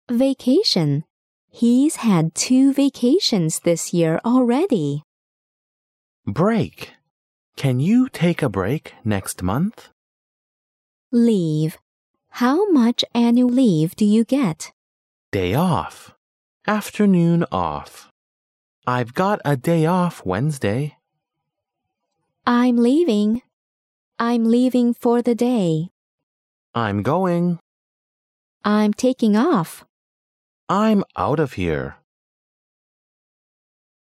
Vacation. He's had 2 vacations this year already. Break. Can you take a break next month? Leave. How much annual leave do you get? Day off. Afternoon off. I've got a day off Wednesday. I'm leaving. I'm leaving for the day. I'm going. I'm taking off. I'm out of here.